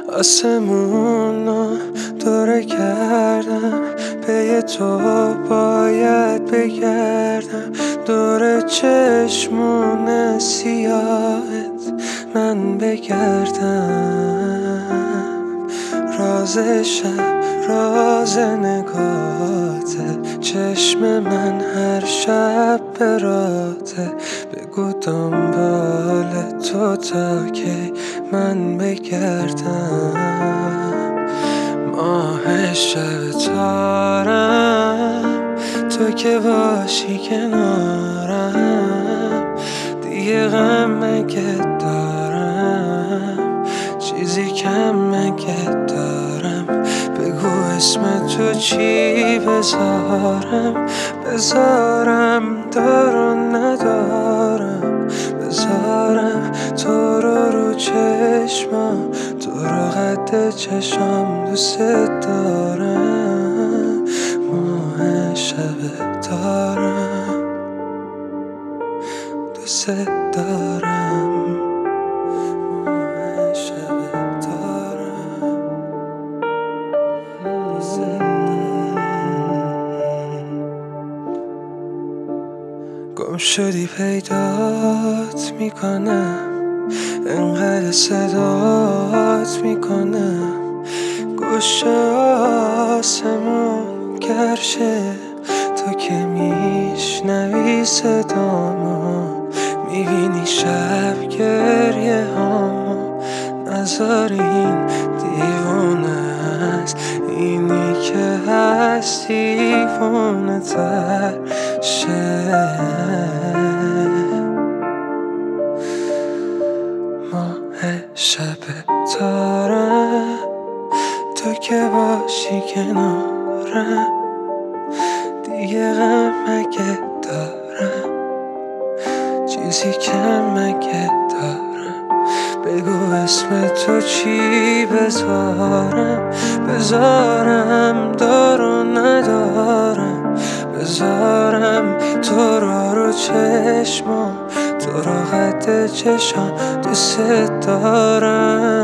آسمونو دوره کردم، پی تو باید بگردم. دور چشمون سیاهت من بگردم. راز شب، راز نگاته، چشم من هر شب براته. بگو دنبال تو تا که من بگردم. ماه شب تارم، تو که باشی کنارم. دیگه غم مگه دارم، چیزی کم مگه دارم. بگو اسم تو چی بذارم دارو ندارم. بذارم تو رو چشمم، تو رو قد چشم دوست دارم. ماه شب دارم، دوست دارم. ماه شب دارم، دوست دارم. گم شدی پیدات میکنم، انقدر صدات میکنم. گوشه آسمون گرشه، تو که میشنوی صدامو. میبینی شب گریه هامو، نذار این دیوونه است. اینی که هست دیوونه تر شه. ماه شب تارم، تو که باشی کنارم. دیگه غم مگه دارم، چیزی کم مگه دارم. بگو اسم تو چی بذارم دارو ندارم. بذارم تو رو چشمم، تو رو قد چشم دوست دارم.